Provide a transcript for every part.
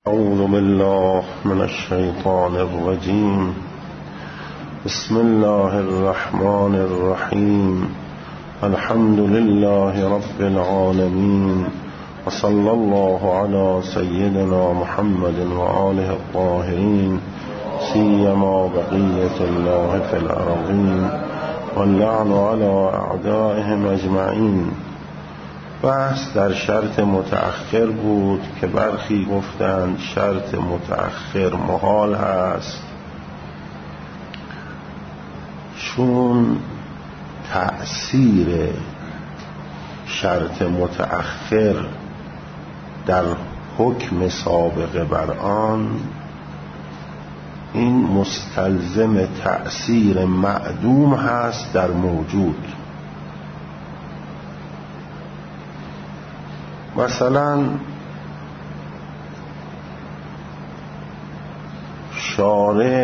اعوذ بالله من الشیطان الرجیم. بسم الله الرحمن الرحیم. الحمد لله رب العالمین و صلی الله علی سیدنا محمد و آله الطاهرین سیما بقیة الله فی الارضین واللعن علی اعدائهم اجمعین. بحث در شرط متأخر بود که برخی گفتند شرط متأخر محال هست، چون تأثیر شرط متأخر در حکم سابقه بر آن این مستلزم تأثیر معدوم هست در موجود. مثلا شارع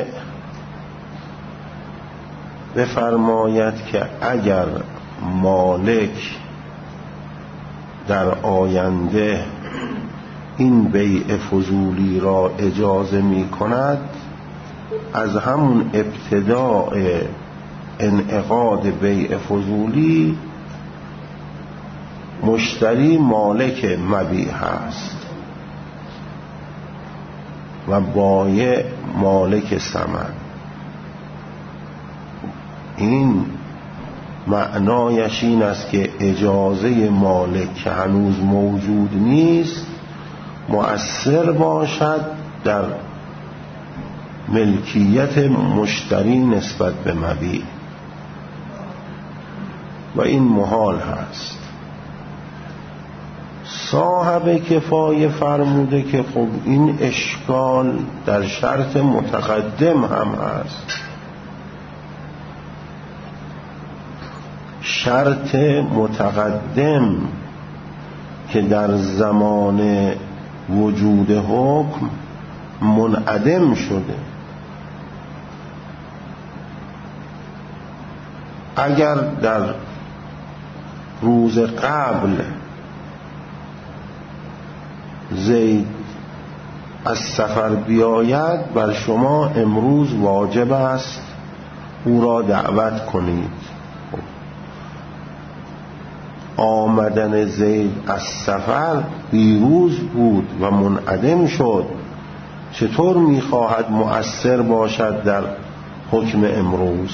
بفرماید که اگر مالک در آینده این بیع فضولی را اجازه می کند، از همون ابتداء انعقاد بیع فضولی مشتری مالک مبیع هست و بایع مالک ثمن. این معنایش این است که اجازه مالک که هنوز موجود نیست مؤثر باشد در ملکیت مشتری نسبت به مبیع و این محال هست. صاحب کفایه فرموده که خب این اشکال در شرط متقدم هم هست. شرط متقدم که در زمان وجود حکم منعدم شده، اگر در روز قبل زید از سفر بیاید، بر شما امروز واجب است او را دعوت کنید. آمدن زید از سفر دیروز بود و منعدم شد، چطور می‌خواهد مؤثر باشد در حکم امروز؟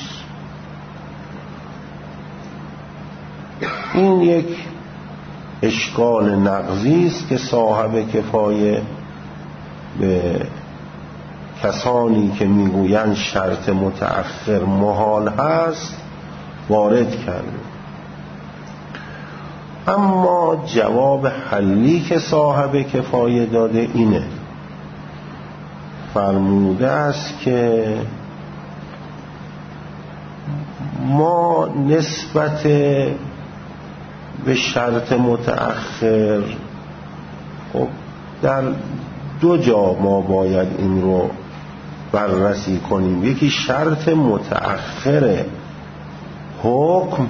این یک اشکال نقضی است که صاحب کفایه به کسانی که میگویند شرط متأخر محال هست وارد کرده. اما جواب حلی که صاحب کفایه داده اینه، فرموده است که ما نسبت به شرط متأخر خب در دو جا ما باید این رو بررسی کنیم. یکی شرط متأخر حکم،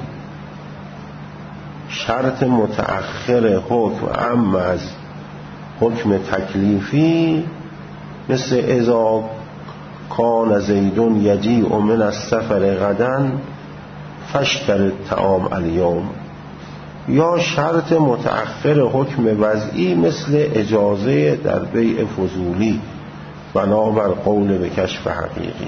شرط متأخر حکم اما از حکم تکلیفی، مثل اذا کان زیدون یجیء من السفر غدا فاشتر الطعام الیوم، یا شرط متأخر حکم وضعی مثل اجازه در بیع فضولی بنابر قول به کشف حقیقی.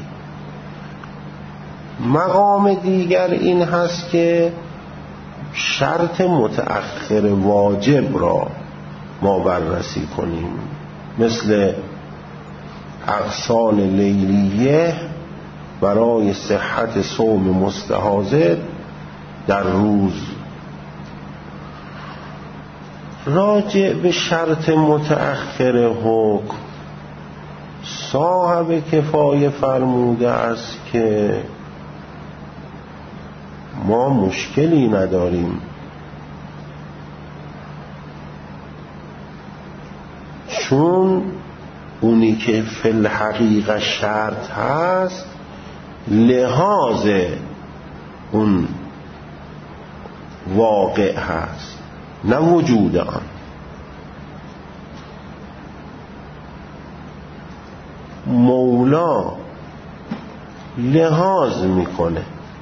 مقام دیگر این هست که شرط متأخر واجب را ما بررسی کنیم، مثل اغسال لیلیه برای صحت صوم مستحاضر در روز. راجع به شرط متأخر حکم صاحب کفایه فرموده است که ما مشکلی نداریم، چون اونی که فی الحقیقه شرط هست لحاظ اون واقع هست، نه وجود آن. مولا لحاظ میکنه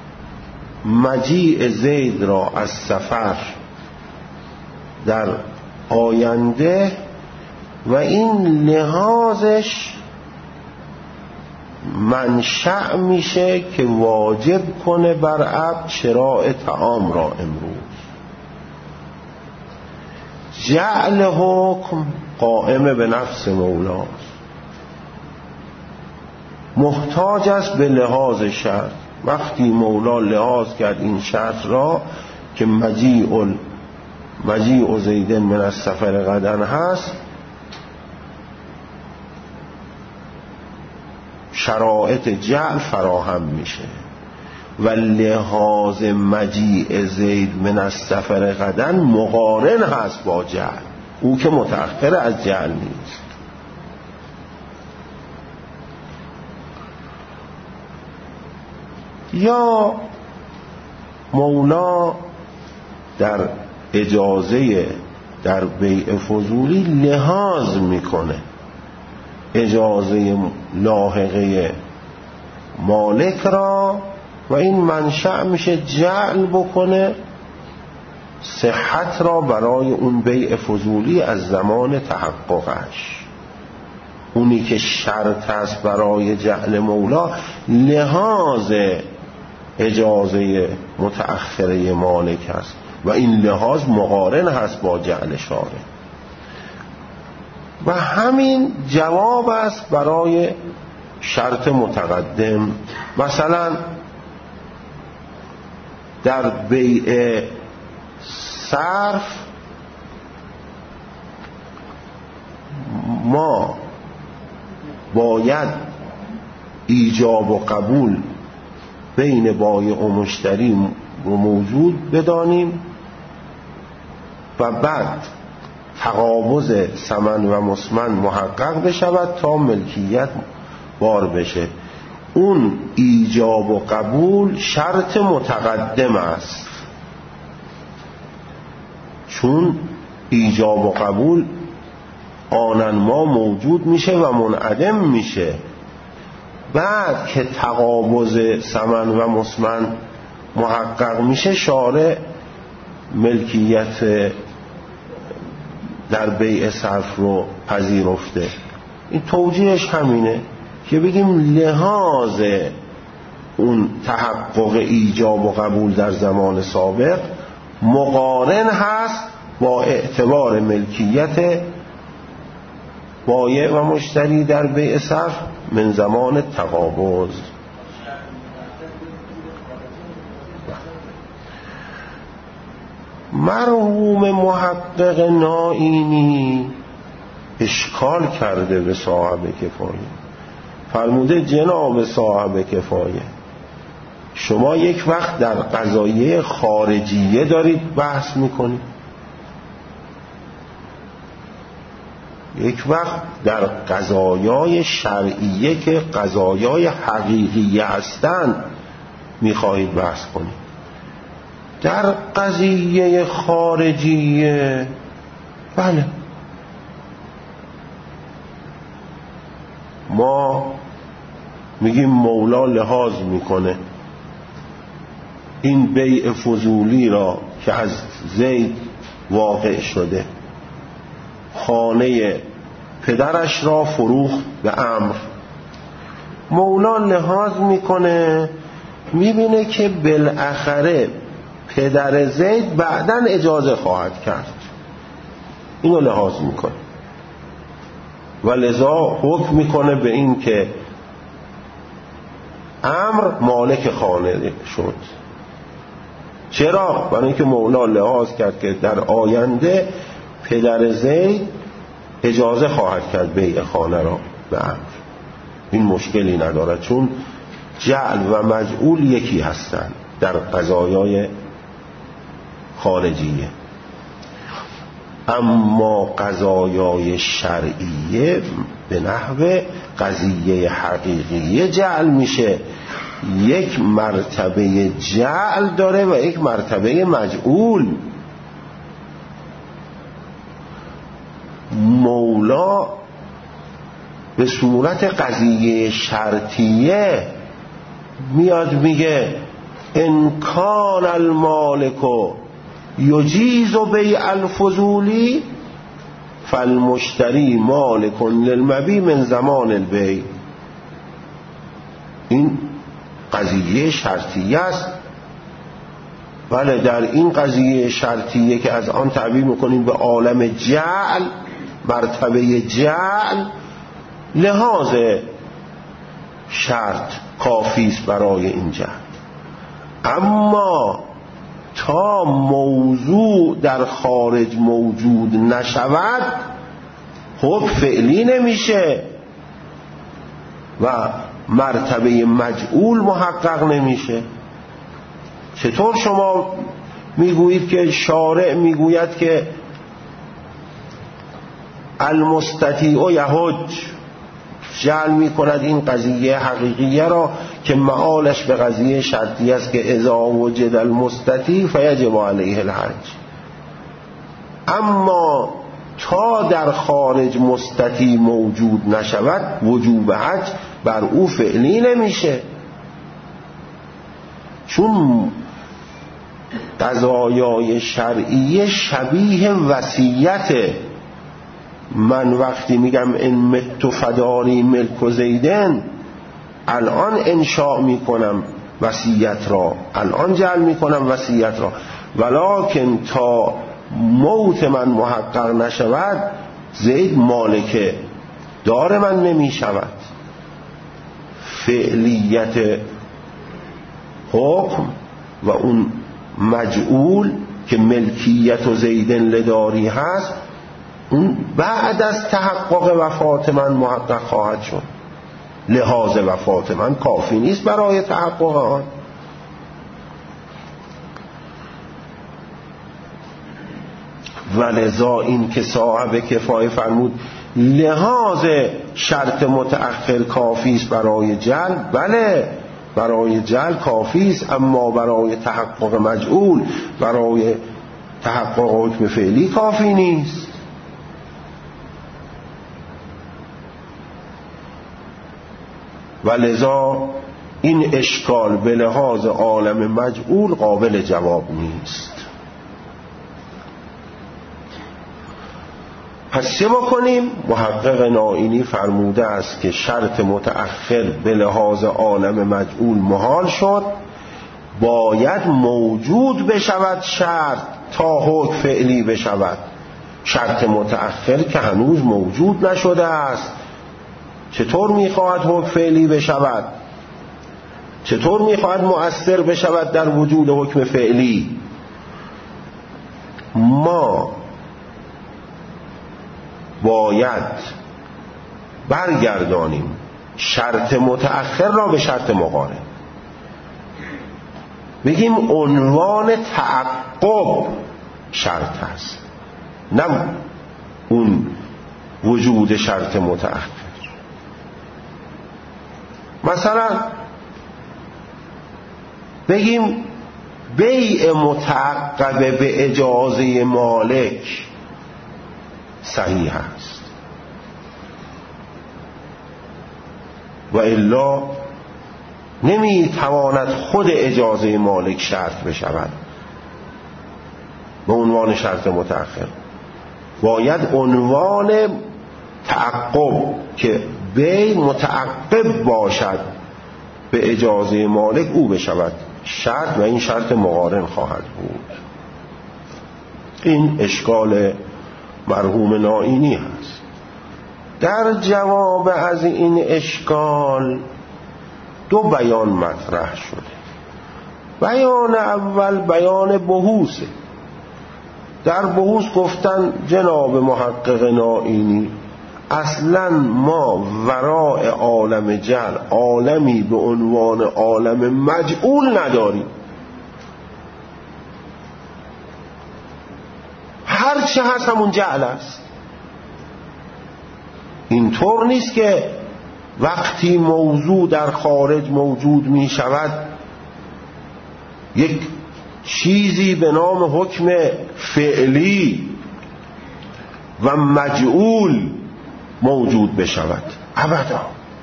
مجیء زید را از سفر در آینده و این لحاظش منشأ میشه که واجب کنه بر عبد شراء طعام را امروز. جعل حکم قائم به نفس مولاست، محتاج است به لحاظ شرط. وقتی مولا لحاظ کرد این شرط را که مجیء زید من السفر غدا هست، شرایط جعل فراهم میشه و لحاظ مجیء زید من السفر غدا مقارن هست با جعل، او که متأخر از جعل نیست. یا مولا در اجازه در بیع فضولی لحاظ میکنه اجازه لاحقه مالک را و این منشأ میشه جعل بکنه صحت را برای اون بیع فضولی از زمان تحققش. اونی که شرط است برای جعل مولا لحاظ اجازه متأخره مالک است و این لحاظ مقارن هست با جعل شارع و همین جواب است برای شرط متقدم. مثلا در بیع صرف ما باید ایجاب و قبول بین بایع و مشتری رو موجود بدانیم و بعد تقابض ثمن و مسمن محقق بشود تا ملکیت بار بشه. اون ایجاب و قبول شرط متقدم است، چون ایجاب و قبول آنن ما موجود میشه و منعدم میشه. بعد که تقابض ثمن و مسمن محقق میشه شارع ملکیت در بیع صرف رو پذیرفته. این توجیهش همینه که بگیم لحاظ اون تحقق ایجاب و قبول در زمان سابق مقارن هست با اعتبار ملکیت بایع و مشتری در بیع صرف من زمان تقابض. مرحوم محقق نائینی اشکال کرده به صاحب کفایه، فرموده جناب صاحب کفایه شما یک وقت در قضایه خارجیه دارید بحث میکنید، یک وقت در قضایای شرعیه که قضایای حقیقیه هستند میخواهید بحث کنید. در قضیه خارجیه بله ما میگیم مولا لحاظ میکنه این بیع فضولی را که از زید واقع شده، خانه پدرش را فروخت به عمرو. مولا لحاظ میکنه میبینه که بالاخره پدر زید بعداً اجازه خواهد کرد، اینو لحاظ میکنه و لذا حکم میکنه به این که عمرو مالک خانه شد. چرا؟ برای اینکه مولا لحاظ کرد که در آینده پدر زید اجازه خواهد کرد بیع خانه را به عمرو. این مشکلی ندارد چون جعل و مجعول یکی هستند در قضایای خارجیه. اما قضایای شرعیه به نحو قضیه حقیقیه جعل میشه، یک مرتبه جعل داره و یک مرتبه مجعول. مولا به صورت قضیه شرطیه میاد میگه ان کان المالک یجیز بیع الفضولی فالمشتری مالک للمبیع من زمان البیع. این قضیه شرطیه است. بله، در این قضیه شرطیه که از آن تعبیر میکنیم به عالم جعل، مرتبه جعل، لحاظ شرط کافی است برای این جعل. اما تا موضوع در خارج موجود نشود حکم فعلی نمیشه و مرتبه مجعول محقق نمیشه. چطور شما میگویید که شارع میگوید که المستطیع یحج، جعل میکند این قضیه حقیقیه را که معالش به قضیه شرطی است که اذا وجد المستطیع فیجب علیه الحج. اما تا در خارج مستطیع موجود نشود وجوب حج بر او فعلی نمیشه، چون قضایای شرعی شبیه وصیت. من وقتی میگم ان مت فداری ملک زیدن، الان انشاء میکنم وصیت را، الان جعل میکنم وصیت را، ولکن تا موت من محقق نشود زید مالک دار من نمیشود. فعلیت حکم و اون مجعول که ملکیت و زیدن لداری هست، اون بعد از تحقق وفات من محقق خواهد شد. لحاظ وفات من کافی نیست برای تحقق آن. ولذا این که صاحب کفایه فرمود لحاظ شرط متأخر کافی است برای جعل، بله برای جعل کافی است، اما برای تحقق مجعول، برای تحقق حکم فعلی کافی نیست. ولذا این اشکال به لحاظ عالم مجعول قابل جواب نیست. پس چه بکنیم؟ محقق نائینی فرموده است که شرط متأخر به لحاظ عالم مجعول محال شد، باید موجود بشود شرط تا حکم فعلی بشود. شرط متأخر که هنوز موجود نشده است، چطور میخواهد حکم فعلی بشود؟ چطور میخواهد مؤثر بشود در وجود حکم فعلی؟ ما باید برگردانیم شرط متأخر را به شرط مقارن، بگیم عنوان تعقب شرط است، نه اون وجود شرط متأخر. مثلا بگیم بیع متعقب به اجازه مالک صحیح است و الا نمیتواند خود اجازه مالک شرط بشود به عنوان شرط متأخر. باید عنوان تعقب که بیع متعقب باشد به اجازه مالک او بشود شرط، و این شرط مقارن خواهد بود. این اشکال مرحوم نائینی هست. در جواب از این اشکال دو بیان مطرح شده. بیان اول بیان بحوثه. در بحوث گفتن جناب محقق نائینی اصلا ما وراء عالم جعل عالمی به عنوان عالم مجعول نداریم. هر چه هست همون جعل است. اینطور نیست که وقتی موضوع در خارج موجود می شود یک چیزی به نام حکم فعلی و مجعول موجود بشود. ابدا.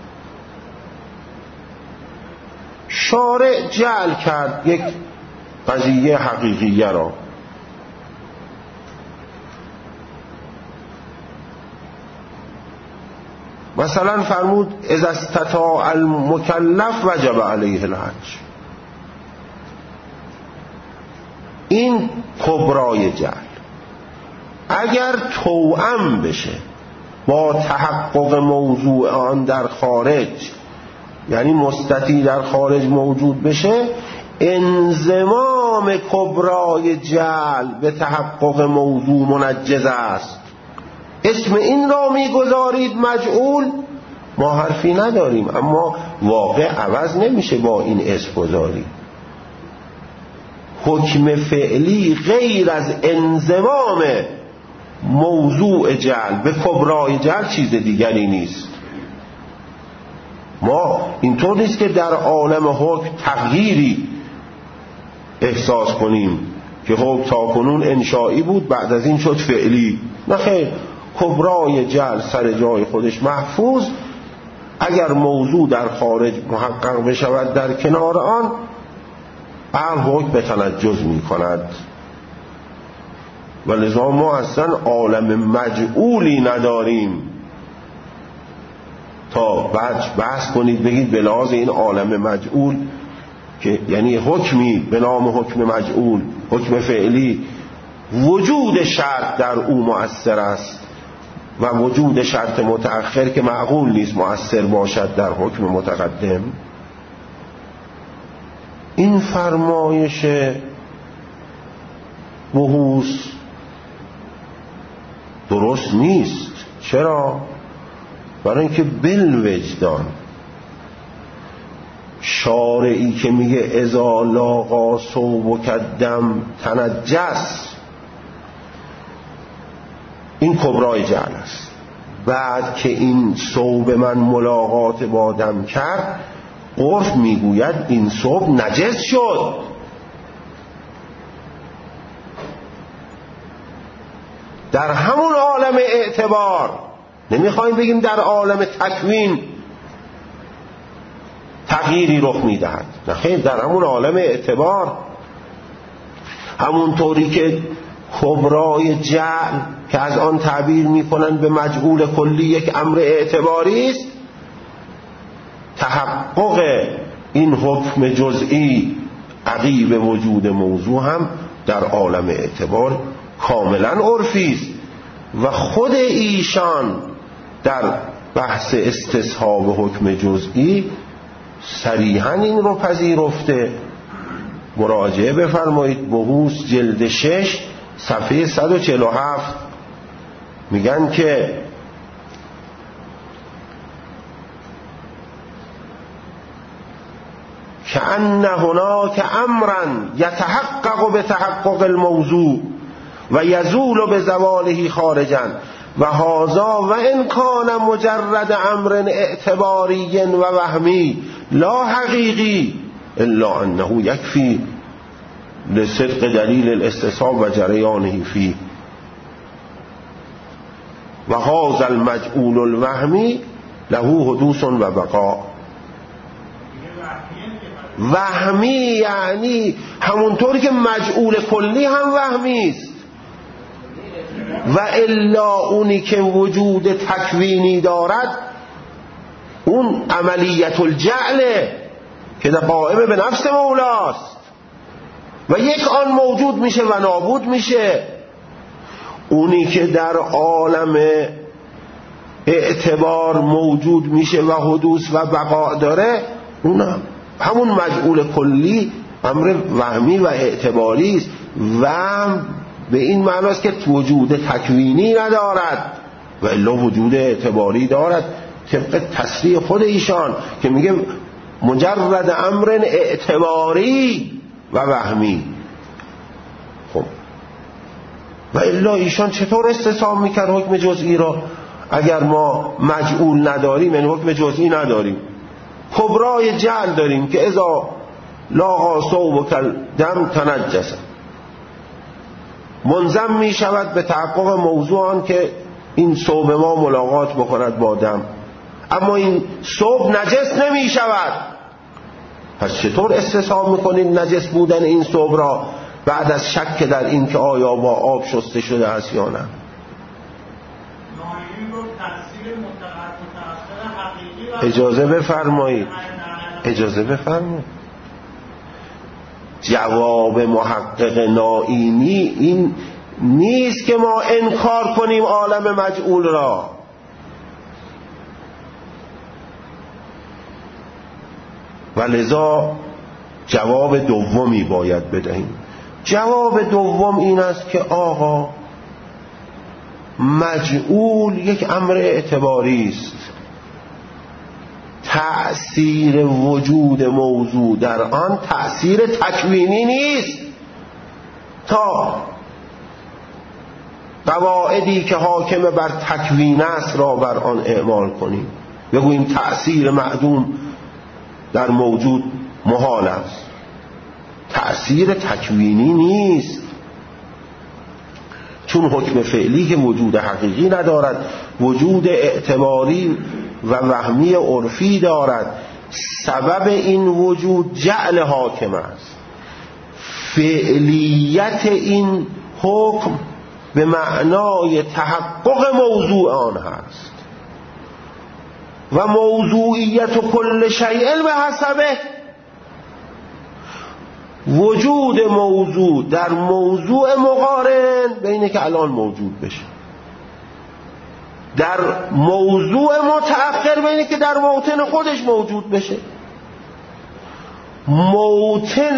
شارع جعل کرد یک قضیه حقیقیه را، مثلا فرمود اذا استطاع المکلف وجب علیه الحج. این کبرای جعل اگر توأم بشه با تحقق موضوع آن در خارج، یعنی مستطیع در خارج موجود بشه، انضمام کبرای جعل به تحقق موضوع منجز است. اسم این را میگذارید مجعول، ما حرفی نداریم، اما واقع عوض نمیشه با این اسم گذاری. حکم فعلی غیر از انضمام موضوع جعل به کبرای جعل چیز دیگری نیست. ما اینطور نیست که در عالم حکم تغییری احساس کنیم که حکم تاکنون انشایی بود بعد از این شد فعلی. نه خیر، کبرای جعل سر جای خودش محفوظ. اگر موضوع در خارج محقق بشود در کنار آن، عقل حکم به تنجز می کند. و لذا ما اصلا عالم مجعولی نداریم تا بعد بحث کنید بگید به لحاظ این عالم مجعول که یعنی حکمی به نام حکم مجعول، حکم فعلی، وجود شرط در او مؤثر است و وجود شرط متأخر که معقول نیست مؤثر باشد در حکم متقدم. این فرمایش بحوث درست نیست. چرا؟ برای اینکه بالوجدان شارعی که میگه اذا لاقا ثوبک الدم تنجس، این کبرای جعل است. بعد که این ثوب من ملاقات با دم کرد، عرف میگوید این ثوب نجس شد. در همون عالم اعتبار، نمیخوایم بگیم در عالم تکوین تغییری رخ میدهد، نه خیر، در همون عالم اعتبار، همون طوری که کبرای جعل که از آن تعبیر میکنن به مجعول کلی یک امر اعتباری است، تحقق این حکم جزئی عقیب وجود موضوع هم در عالم اعتبار کاملا عرفی است. و خود ایشان در بحث استصحاب حکم جزئی صریحا این رو پذیرفته. مراجعه بفرمایید بحوث جلد 6 صفحه 147 میگن که کأن هناک امرا یتحقق بتحقق الموضوع و یزول بزواله خارجا و هذا و ان کان مجرد امر اعتباری و وهمی لا حقیقی الا انه یکفی لصدق دلیل الاستصحاب و جریانه فيه و هذا المجعول الوهمی له حدوث و بقاء. وهمی یعنی همونطوری که مجعول کلی هم وهمی است، و الا اونی که وجود تکوینی دارد اون عملیت الجعله که قائم به نفس مولاست و یک آن موجود میشه و نابود میشه. اونی که در عالم اعتبار موجود میشه و حدوث و بقا داره، اون همون مجعول کلی امر وهمی و اعتباری است. وهم به این معناست که وجود تکوینی ندارد و الا وجود اعتباری دارد، طبق تصریح خود ایشان که میگه مجرد امر اعتباری و وهمی. خب و الا ایشان چطور استصحاب میکرد حکم جزئی را اگر ما مجعول نداریم، یعنی حکم جزئی نداریم، کبرای جعل داریم که اذا لاقا ثوبک الدم تنجس، منضم می شود به تحقق موضوع آن که این ثوب ما ملاقات بکند با دم. اما این صبح نجس نمی شود. پس چطور استصحاب میکنید نجس بودن این صبح را بعد از شک در این که آیا با آب شسته شده است یا نه؟ اجازه بفرمایید. جواب محقق نائینی این نیست که ما انکار کنیم عالم مجعول را. و لذا جواب دومی باید بدهیم. جواب دوم این است که آقا مجعول یک امر اعتباری است. تأثیر وجود موضوع در آن تأثیر تکوینی نیست. تا قواعدی که حاکم بر تکوین است را بر آن اعمال کنیم، بگوییم تأثیر معدوم در موجود محال است، تأثیر تکوینی نیست. چون حکم فعلی که وجود حقیقی ندارد، وجود اعتباری و وهمی عرفی دارد. سبب این وجود جعل حاکم است. فعلیت این حکم به معنای تحقق موضوع آن هست و موضوعیت و کل شیء به حسبه. وجود موضوع در موضوع مقارن به اینه که الان موجود بشه، در موضوع متأخر به اینه که در موطن خودش موجود بشه. موطن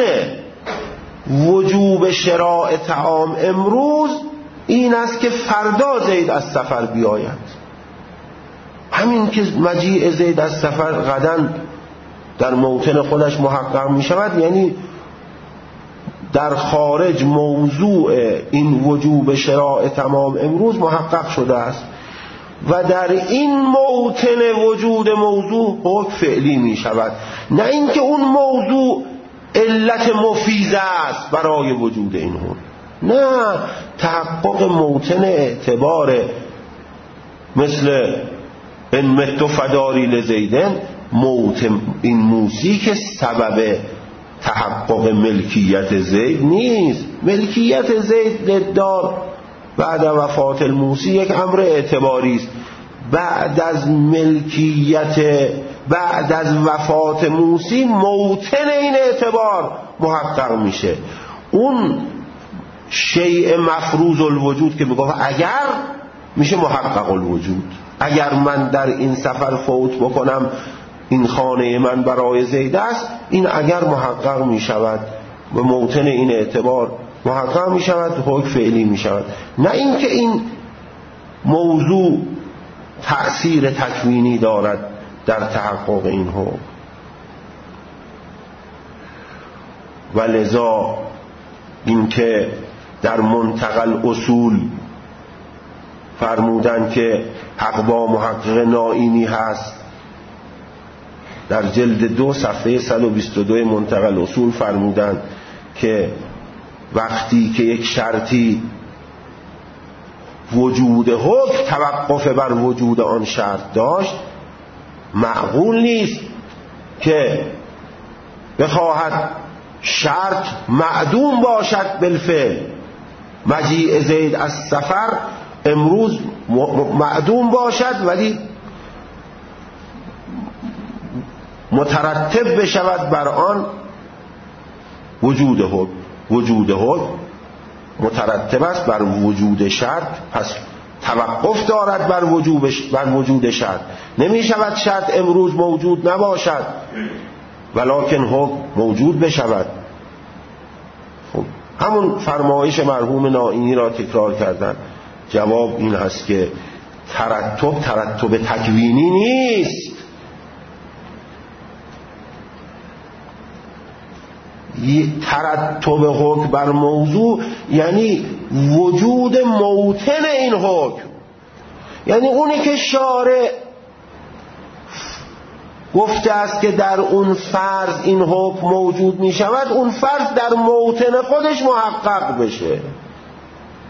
وجوب شراء طعام امروز این است که فردا زید از سفر بیاید. همین که مجیء زید از سفر غدا در موطن خودش محقق می شود، یعنی در خارج موضوع این وجوب شراء تمام امروز محقق شده است و در این موطن وجود موضوع حکم فعلی می شود، نه اینکه اون موضوع علت مفیزه است برای وجود این حکم. نه، تحقق موطن اعتبار مثل ان مت فداری لزیدن، موطن این موسی که سبب تحقق ملکیت زید نیست. ملکیت زید للدار بعد وفات الموسی یک امر اعتباری است. بعد از ملکیت، بعد از وفات موسی موطن این اعتبار محقق میشه. اون شیء مفروض الوجود که میگه اگر میشه محقق الوجود، اگر من در این سفر فوت بکنم این خانه من برای زید است، این اگر محقق می شود و موطن این اعتبار محقق می شود، حکم فعلی می شود. نه اینکه این موضوع تأثیر تکوینی دارد در تحقق این حکم. و لذا اینکه در منتقل اصول فرمودن که حق با محقق نائینی هست، در جلد 2 صفحه 122 منتقل اصول فرمودن که وقتی که یک شرطی وجود حکم توقف بر وجود آن شرط داشت، معقول نیست که بخواهد شرط معدوم باشد بالفعل. مجیء زید از سفر امروز معدوم باشد ولی مترتب بشود بر آن وجود حکم. وجود حکم مترتب است بر وجود شرط، پس توقف دارد بر وجود شرط. نمی شود شرط امروز موجود نباشد ولکن حکم موجود بشود. خب همون فرمایش مرحوم نائینی را تکرار کردن. جواب این هست که ترتب تکوینی نیست. ترتب حکم بر موضوع یعنی وجود موطن این حکم، یعنی اونی که شارع گفته است که در اون فرض این حکم موجود می شود، اون فرض در موطن خودش محقق بشه.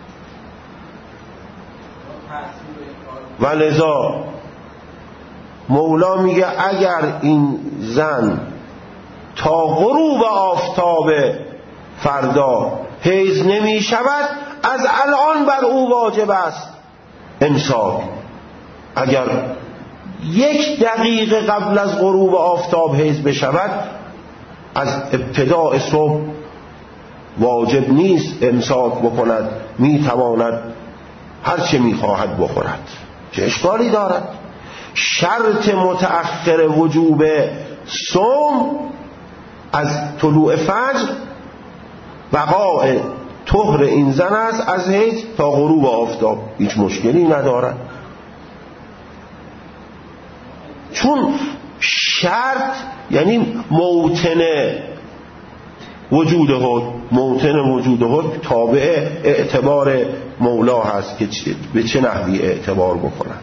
و لذا مولا میگه اگر این زن تا غروب آفتاب فردا حیض نمی شود، از الان بر او واجب است امساک. اگر 1 دقیقه قبل از غروب آفتاب حیض بشود، از ابتداء صبح واجب نیست امساک بکند، میتواند هر چه میخواهد بخورد. چه اشکالی دارد؟ شرط متأخر وجوب صوم از طلوع فجر بقاء طهر این زن است از حیض تا غروب آفتاب، هیچ مشکلی ندارد. چون شرط یعنی موطن وجود حکم، موطن وجود حکم تابع اعتبار مولا هست که به چه نحوی اعتبار بکند.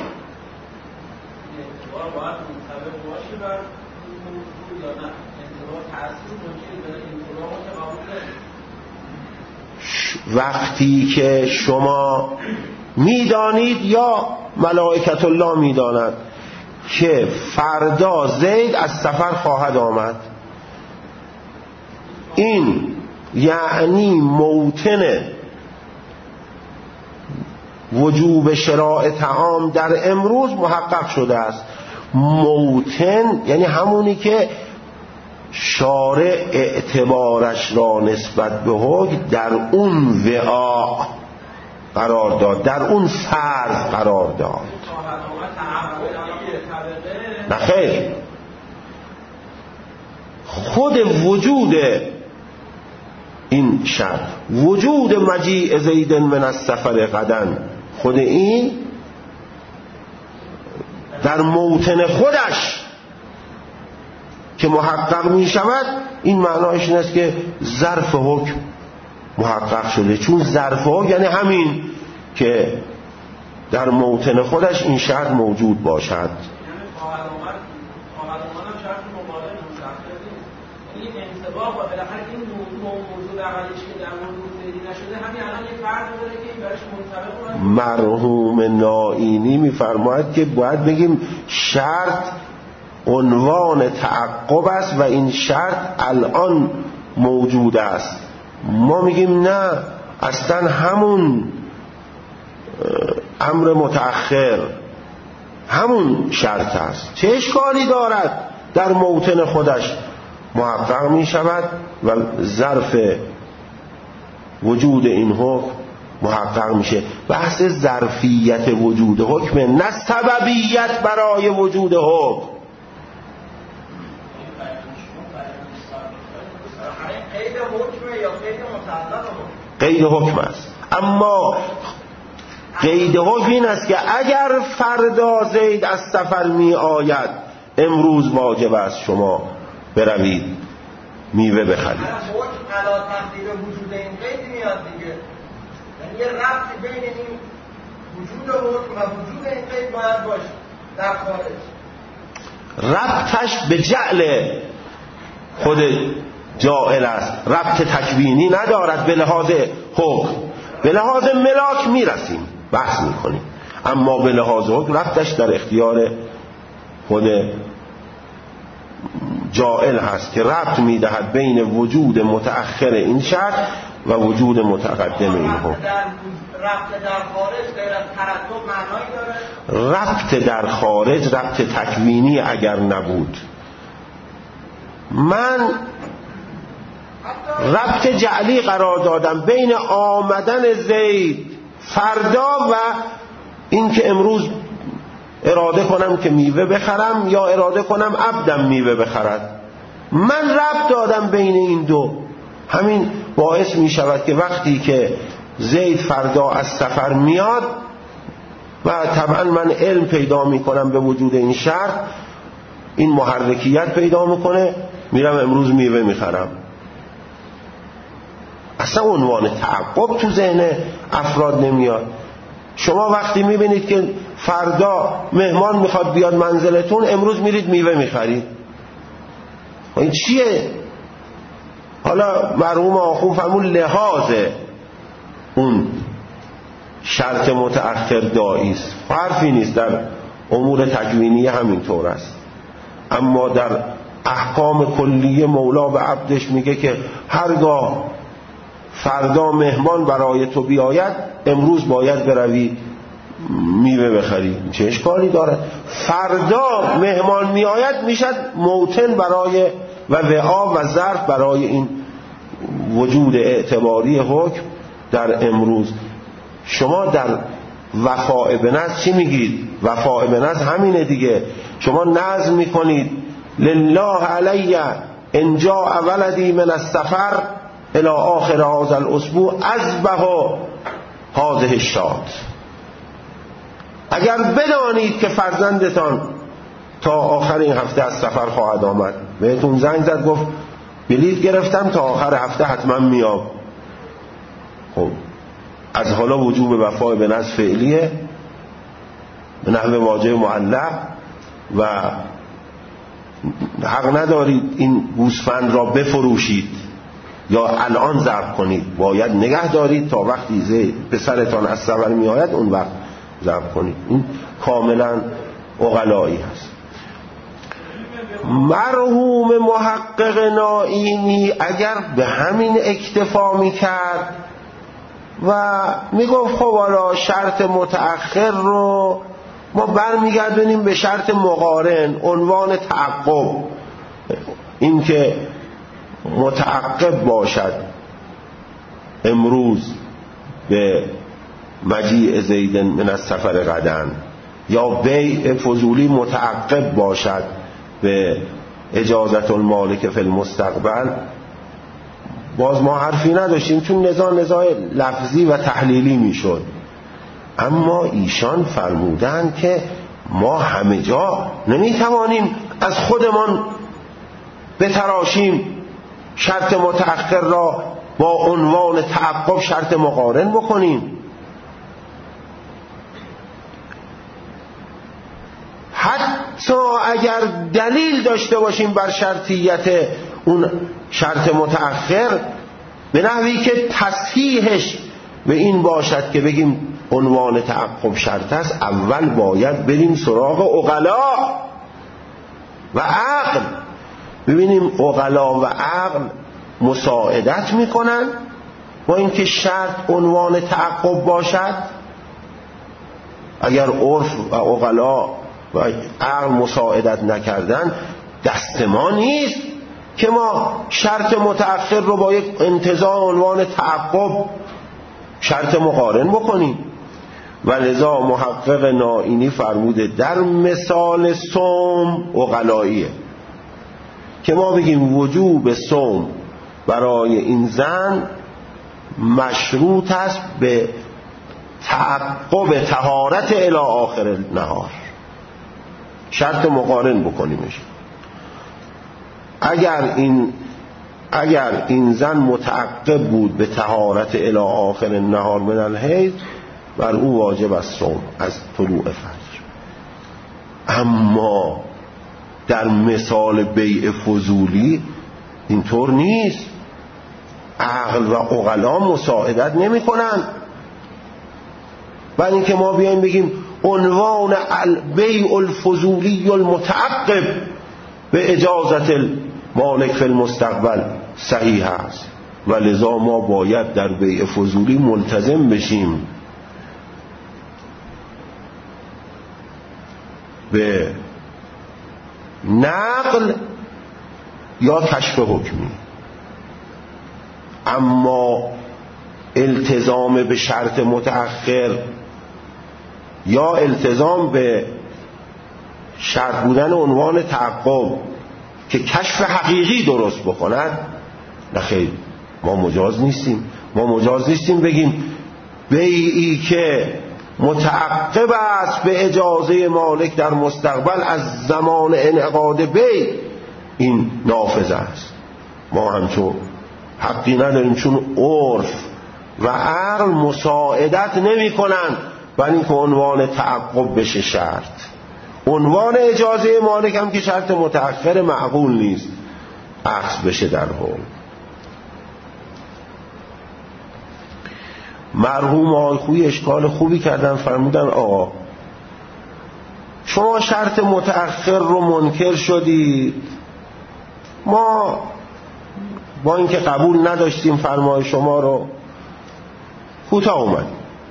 وقتی که شما میدانید یا ملائکت الله میداند که فردا زید از سفر خواهد آمد، این یعنی موطن وجوب شراء طعام در امروز محقق شده است. موطن یعنی همونی که شارع اعتبارش را نسبت به حکم در اون وعاء قرار داد، در اون فرض قرار داد. نه خیر، خود وجود این شرط، وجود مجیء زید من السفر غدا، خود این در موطن خودش که محقق می شود، این معنایش این است که ظرف حکم محقق شده. چون ظرف حکم یعنی همین که در موطن خودش این شرط موجود باشد. مرحوم نائینی میفرماید که باید بگیم شرط عنوان تعقب است و این شرط الان موجود است. ما میگیم نه، اصلا همون امر متأخر همون شرط است. چه اشکالی دارد؟ در موطن خودش محقق می شود و ظرف وجود این حکم محقق میشه. بحث ظرفیت وجود حکم، نه سببیت برای وجود حکم. قید حکم است، اما قید حکم این است که اگر فردا زید از سفر می آید، امروز واجب است شما بروید میوه بخرید. حکم علا تقدیر وجود این قید میاد دیگه، یعنی یه ربط بین این وجود حکم و وجود این قید باید باشه در خارج. ربطش به جعل خود جائل است، ربط تکوینی ندارد. به لحاظ حکم، به لحاظ ملاک میرسیم بحث میکنیم، اما به لحاظ حکم ربطش در اختیار خود جائل هست که ربط میدهد بین وجود متأخر این شرط و وجود متقدم این حکم. ربط در خارج غیر از ترتب معنایی داره؟ ربط در خارج ربط تکوینی اگر نبود، من ربط جعلی قرار دادم بین آمدن زید فردا و این که امروز اراده کنم که میوه بخرم یا اراده کنم عبدم میوه بخرد. من ربط دادم بین این دو. همین باعث می شود که وقتی که زید فردا از سفر میاد و طبعا من علم پیدا می کنم به وجود این شرط، این محرکیت پیدا میکنه، میرم امروز میوه میخرم. اصلا عنوان تعقب تو ذهن افراد نمیاد. شما وقتی میبینید که فردا مهمان میخواد بیاد منزلتون، امروز میرید میوه میخرید. این چیه؟ حالا مرحوم آخون فرمون لحاظ اون شرط متأخر داعی است، حرفی نیست. در امور تکوینی همینطور است. اما در احکام کلیه مولا به عبدش میگه که هرگاه فردا مهمان برای تو بیاید امروز باید بروی میوه بخری. چه اشکالی داره؟ فردا مهمان میآید میشد موطن برای و وعا و ظرف برای این وجود اعتباری حکم در امروز. شما در وفاء به نظر چی میگید؟ وفاء به نظر همینه دیگه. شما نظر میکنید لله علی ان جاء ولدی من السفر الی آخر هذا الاسبوع اذبح هذه الشاة. اگر بدانید که فرزندتان تا آخر این هفته از سفر خواهد آمد، بهتون زنگ زد گفت بلیط گرفتم تا آخر هفته حتما میام. خب از حالا وجوب وفای به نظر فعلیه به نحو واجب معلق و حق ندارید این گوسفند را بفروشید یا الان ذبح کنید، باید نگه دارید تا وقتی پسرتان از سفر می آید اون وقت ذبح کنید. این کاملا عقلایی هست. مرحوم محقق نائینی اگر به همین اکتفا می کرد و می گفت خب حالا شرط متأخر رو ما برمیگردونیم به شرط مقارن، عنوان تعقب، این که متعقب باشد امروز به مجیء زید من السفر غدا، یا بیع فضولی متعقب باشد به اجازت المالک فی المستقبل، باز ما حرفی نداشتیم چون نزاع لفظی و تحلیلی میشد. اما ایشان فرمودن که ما همه جا نمیتوانیم از خودمان بتراشیم شرط متأخر را با عنوان تعقب شرط مقارن بکنیم. حتی اگر دلیل داشته باشیم بر شرطیت اون شرط متأخر به نحوی که تصحیحش به این باشد که بگیم عنوان تعقب شرط است، اول باید بریم سراغ عقلا و عقل، ببینیم عقلا و عقل مساعدت میکنن با اینکه شرط عنوان تعقب باشد. اگر عرف و عقلا و عقل مساعدت نکردن دست ما نیست که ما شرط متأخر رو با یک انتزاع عنوان تعقب شرط مقارن بکنیم. و لذا محقق نائینی فرموده در مثال صوم عقلاییه که ما بگیم وجوب صوم برای این زن مشروط است به تعقب طهارت الی آخر نهار، شرط مقارن بکنیمش. اگر این زن متعقب بود به طهارت الی آخر نهار من الحیض، بر او واجب است صوم از طلوع فجر. اما در مثال بیع فضولی اینطور نیست، عقل و عقلا مساعدت نمی کنن. برای اینکه ما بیایم بگیم عنوان البیع الفضولی المتعقب به اجازت المالک فی المستقبل صحیح است و لذا ما باید در بیع فضولی ملتزم بشیم به نقل یا کشف حکمی. اما التزام به شرط متأخر یا التزام به شرط بودن عنوان تعقب که کشف حقیقی درست بکند، نخیر، ما مجاز نیستیم. ما مجاز نیستیم بگیم بیعی که متعقب است به اجازه مالک در مستقبل از زمان انعقاد بیع این نافذ است. ما همچون حقی نداریم، چون عرف و عقل مساعدت نمی کنند برای اینکه عنوان تعقب بشه شرط. عنوان اجازه مالک هم که شرط متأخر معقول نیست اخذ بشه در حال. مرحوم آقای خویی اشکال خوبی کردن، فرمودن آقا شما شرط متأخر رو منکر شدید، ما با اینکه قبول نداشتیم فرمان شما رو کوتاه اومد.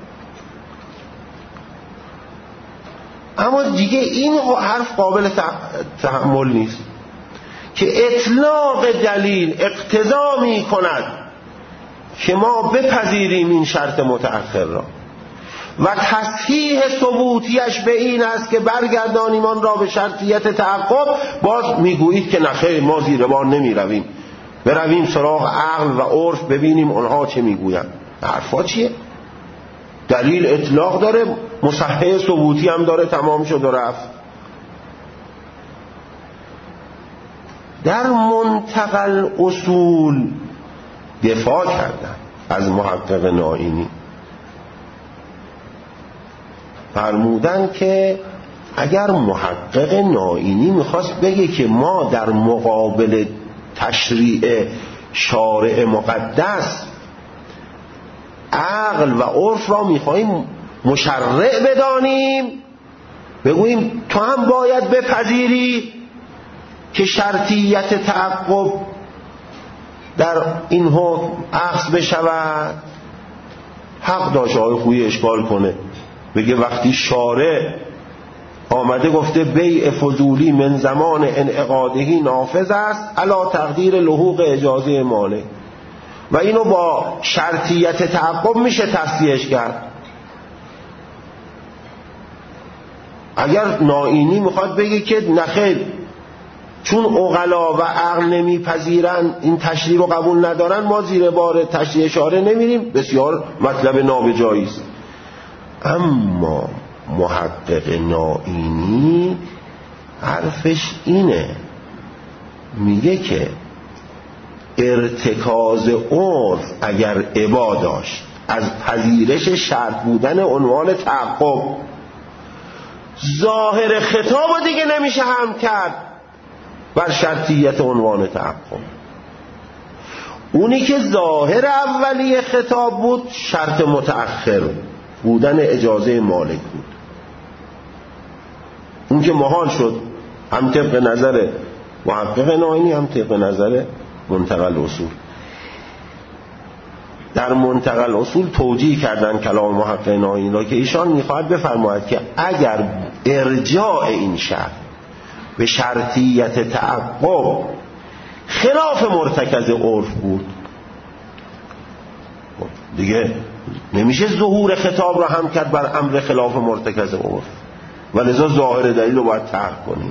اما دیگه این حرف قابل تحمل نیست که اطلاق دلیل اقتضا می کند که ما بپذیریم این شرط متأخر را و تصحیح ثبوتیش به این است که برگردانیم آن را به شرطیت تعقب. باز میگویید که نخیر، ما زیر بار نمی رویم، برویم سراغ عقل و عرف ببینیم اونها چه میگویند. حرفا چیه؟ دلیل اطلاق داره، مصحح ثبوتی هم داره، تمام شد و رفت. در منتقل اصول دفاع کردن از محقق نائینی، فرمودن که اگر محقق نائینی میخواست بگه که ما در مقابل تشریع شارع مقدس عقل و عرف را میخواییم مشرع بدانیم، بگوییم تو هم باید بپذیری که شرطیت تعقب در این حکم اخذ بشود، حق داشت آقای خویی اشکال کنه بگه وقتی شارع آمده گفته بیع فضولی من زمان انعقادهی نافذ است علی تقدیر لحوق اجازه مالک، و اینو با شرطیت تعقب میشه تصحیحش کرد. اگر نائینی میخواد بگه که نخیر، چون عقلا و عقل نمیپذیرن، این تشریع رو قبول ندارن، ما زیر بار تشریع شارع نمیریم، بسیار مطلب نابجایی است. اما محقق نائینی حرفش اینه، میگه که ارتکاز عرف اگر ابا داشت از پذیرش شرط بودن عنوان تعقب، ظاهر خطاب دیگه نمیشه هم کرد بر شرطیت عنوان تعقب. اونی که ظاهر اولیه خطاب بود شرط متأخر بودن اجازه مالک بود، اون که محال شد هم طبق نظر محقق نائینی هم طبق نظر منتقل اصول. در منتقل اصول توجیه کردن کلام محقق نائینی را که ایشان میخواهد بفرماید که اگر ارجاع این شرط به شرطیت تعقب خلاف مرتکز عرف بود، دیگه نمیشه ظهور خطاب را هم کرد بر امر خلاف مرتکز عرف، ولذا ظاهر دلیل رو باید ترک کنیم.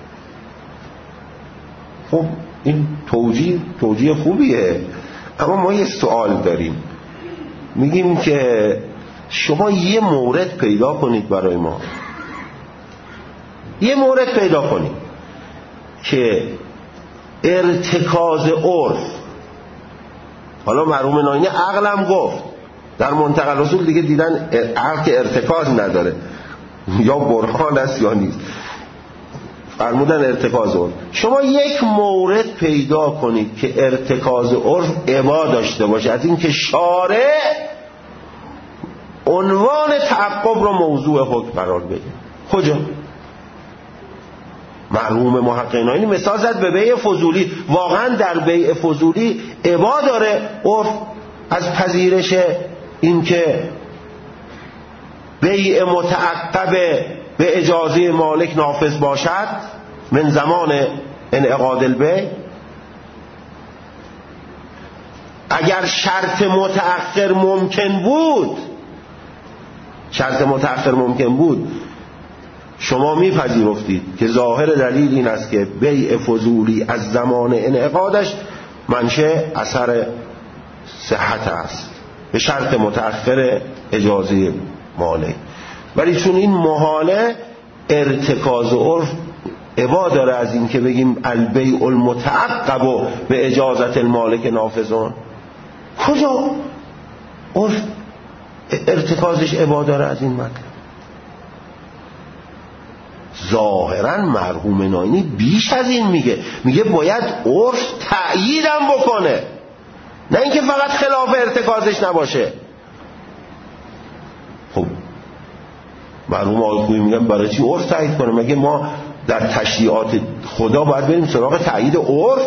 خب این توجیه خوبیه، اما ما یه سوال داریم. میگیم که شما یه مورد پیدا کنید برای ما، یه مورد پیدا کنید که ارتکاز عرف، حالا مرحوم نائینی عقلم گفت، در منتقل اصول دیگه دیدن عقل که ارتکاز نداره، یا برهان است یا نیست، فرمودن ارتکاز عرف. شما یک مورد پیدا کنید که ارتکاز عرف ابا داشته باشه از این که شارع عنوان تعقب رو موضوع حکم قرار بده. کجا؟ مرحوم محقق نائینی مثال زد به بیع فضولی. واقعا در بیع فضولی ابا داره عرف از پذیرش این که بیع متعقب به اجازه مالک نافذ باشد من زمان انعقاد البیع؟ اگر شرط متأخر ممکن بود، شرط متأخر ممکن بود، شما میپذیرفتید که ظاهر دلیل این است که بیع فضولی از زمان انعقادش منشأ اثر صحت است به شرط متأخر اجازه مالک. ولی چون این محاله، ارتکاز عرف ابا داره از این که بگیم البیع المتعقب به اجازت المالک نافذون. کجا عرف ارتکازش ابا داره از این مطلب؟ ظاهرا مرحوم نائینی بیش از این میگه باید عرف تأییدم بکنه، نه اینکه فقط خلاف ارتکازش نباشه. خب مرحوم آقای خویی میگن برای چی عرف تایید کنه؟ مگه ما در تشریعات خدا باید بریم سراغ تایید عرف؟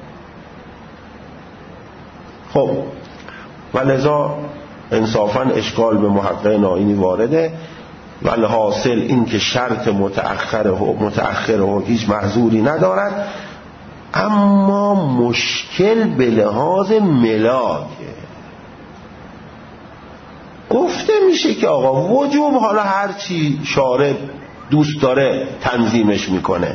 خب ولذا انصافا اشکال به محقق نائینی وارده. ولی حاصل این که شرط متأخر هیچ محظوری ندارد، اما مشکل به لحاظ ملاکه. گفته میشه که آقا وجوب حالا هر چی شارع دوست داره تنظیمش میکنه،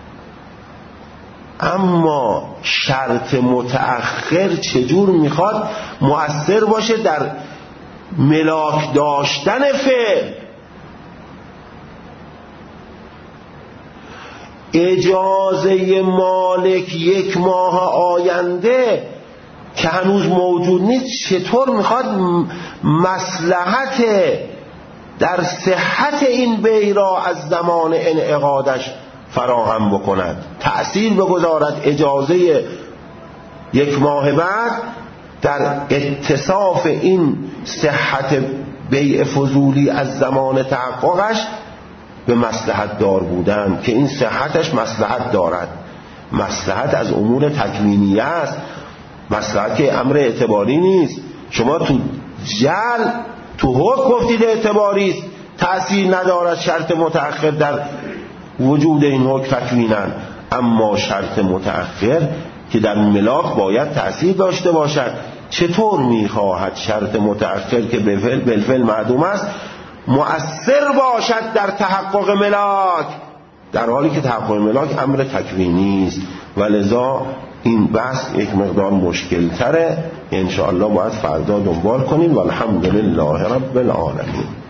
اما شرط متأخر چجور میخواد مؤثر باشه در ملاک داشتن فعل؟ اجازه مالک 1 ماه آینده که هنوز موجود نیست چطور میخواد مصلحت در صحت این بیع را از زمان انعقادش فراهم بکند، تأثیر بگذارد اجازه 1 ماه بعد در اتصاف این صحت بیع فضولی از زمان تحققش به مصلحت دار بودن، که این صحتش مصلحت دارد. مصلحت از امور تکوینیه است، مصلحت که امر اعتباری نیست. شما تو تو حکم گفتید اعتباری است، تأثیر ندارد شرط متأخر در وجود این حکم تکویناً، اما شرط متأخر که در ملاک باید تأثیر داشته باشد. چطور میخواهد شرط متأخر که بالفعل معدوم است مؤثر باشد در تحقق ملاک، در حالی که تحقق ملاک امر تکوینی است؟ ولذا این بحث یک مقدار مشکل تره، انشاءالله باید فردا دنبال کنیم. والحمدلله رب العالمین.